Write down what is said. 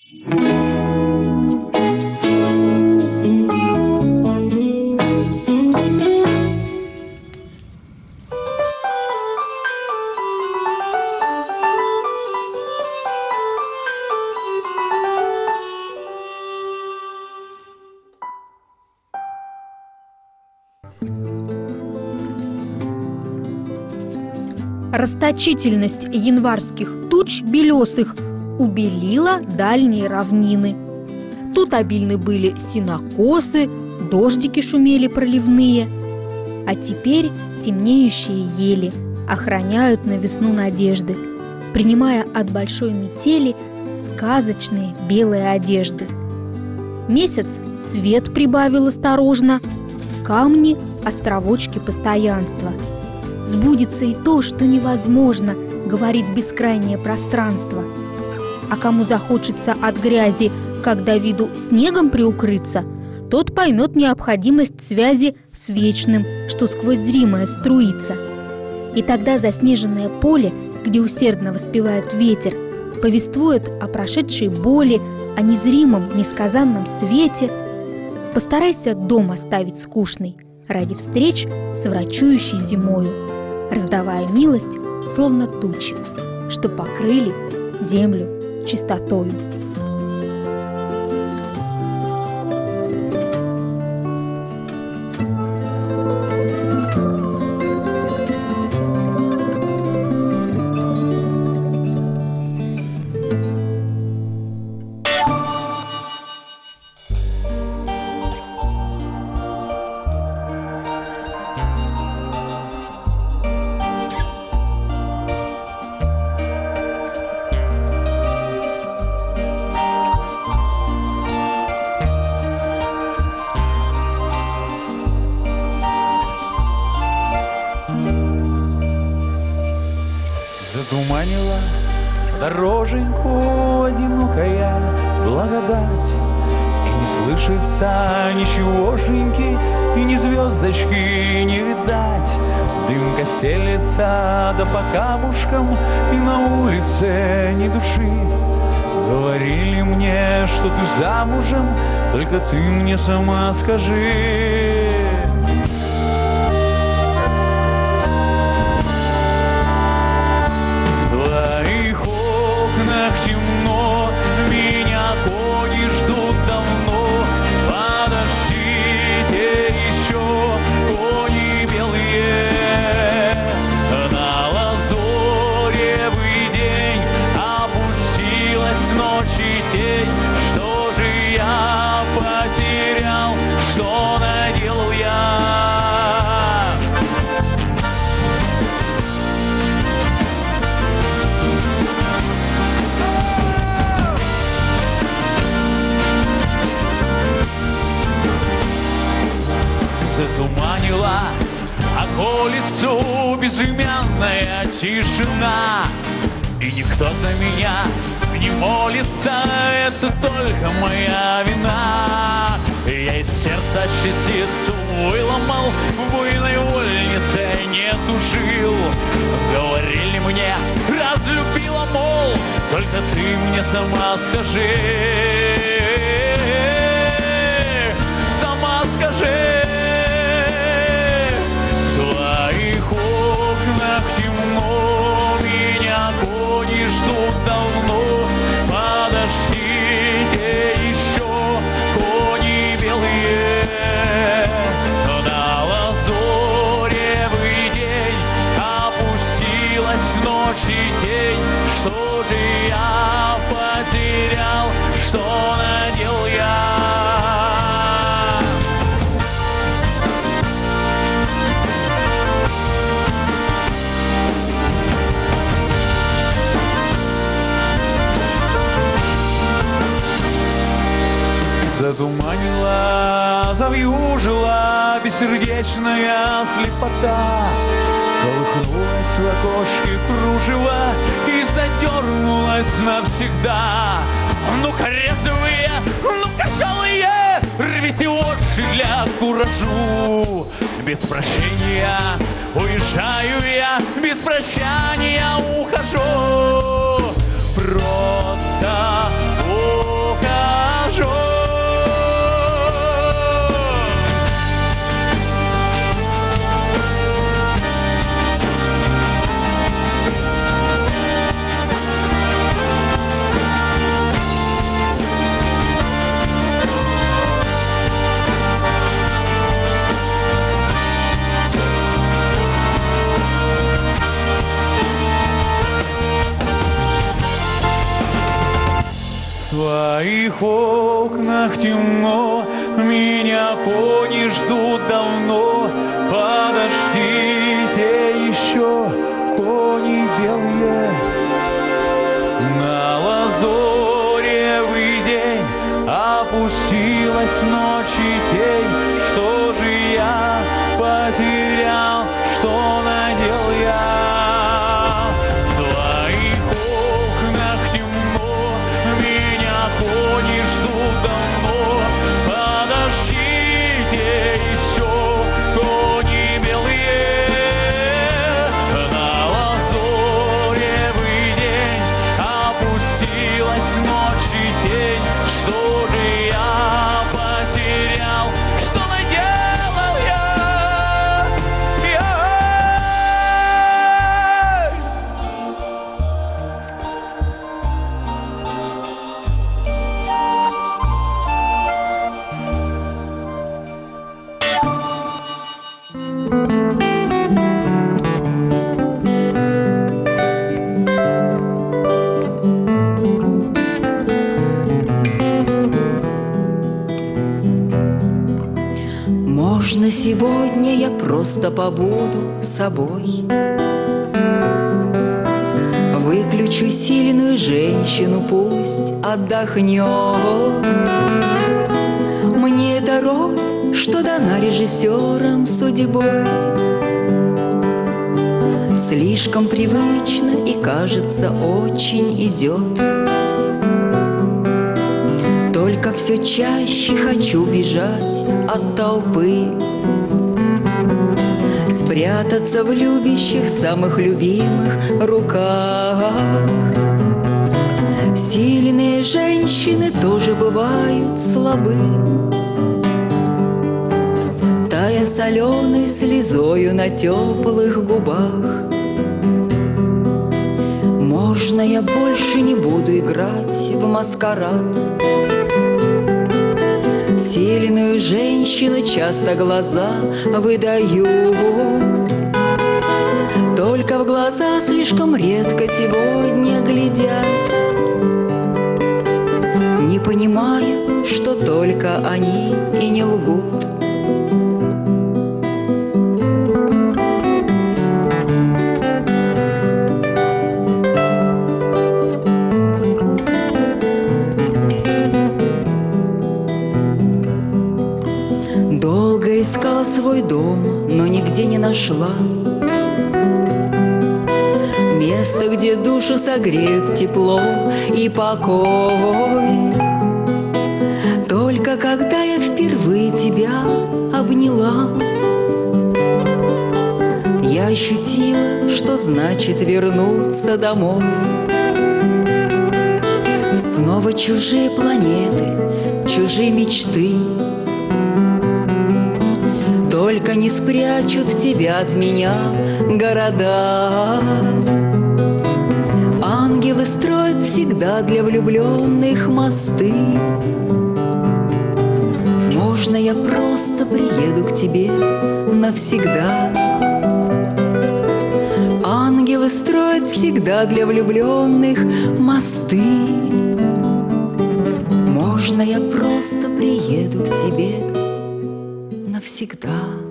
Расточительность январских туч белесых убелила дальние равнины. Тут обильны были сенокосы, дождики шумели проливные. А теперь темнеющие ели охраняют на весну надежды, принимая от большой метели сказочные белые одежды. Месяц свет прибавил осторожно, камни – островочки постоянства. Сбудется и то, что невозможно, говорит бескрайнее пространство. А кому захочется от грязи, когда виду снегом приукрыться, тот поймет необходимость связи с вечным, что сквозь зримое струится. И тогда заснеженное поле, где усердно воспевает ветер, повествует о прошедшей боли, о незримом, несказанном свете. Постарайся дом оставить скучный ради встреч с врачующей зимою, раздавая милость, словно тучи, что покрыли землю чистотою. Затуманила дороженьку одинокая благодать, и не слышится ничегошеньки, и ни звездочки не видать. Дымка стелется да по камушкам, и на улице ни души. Говорили мне, что ты замужем, только ты мне сама скажи. Темно, меня кони ждут давно. Подождите еще, кони белые. На лазоревый день опустилась ночь и тень. Что же я потерял, что наделал я? Затуманила околицу безымянная тишина, и никто за меня не молится, это только моя вина. Я из сердца частицу выломал, в буйной вольнице не тужил. Говорили мне, разлюбила, мол, только ты мне сама скажи. Сама скажи. В окнах темно, меня кони ждут давно. Подождите еще, кони белые. На лазоревый день опустилась ночь и тень. Что же я потерял, что наделал я? Затуманила, завьюжила бессердечная слепота. Колыхнулась в окошке кружева и задернулась навсегда. Ну-ка, резвые, ну-ка, шалые, рвите воши для куражу. Без прощения уезжаю я, без прощания ухожу. Просто твоих окнах темно, меня кони ждут давно. Подождите еще, кони белые. На лазоревый день опустилась ночь и тень. Что же я потерял, что надел я? В твоих окнах темно, меня кони ждут давно. Подождите еще, кони белые. На лазоревый день опустилась ночь и тень. Что же я потерял, что наделал я? Можно сегодня я просто побуду собой, выключу сильную женщину, пусть отдохнет. Мне эта роль, что дана режиссером судьбой, слишком привычно и, кажется, очень идет. Только все чаще хочу бежать от толпы, спрятаться в любящих, самых любимых руках. Сильные женщины тоже бывают слабы, тая соленой слезою на теплых губах. Можно я больше не буду играть в маскарад? Сильную женщину часто глаза выдают, только в глаза слишком редко сегодня глядят, не понимая, что только они и не лгут. Долго искала свой дом, но нигде не нашла место, где душу согреют тепло и покой. Только когда я впервые тебя обняла, я ощутила, что значит вернуться домой. Снова чужие планеты, чужие мечты, только не спрячут тебя от меня города. Ангелы строят всегда для влюбленных мосты. Можно я просто приеду к тебе навсегда? Ангелы строят всегда для влюбленных мосты. Можно я просто приеду к тебе навсегда?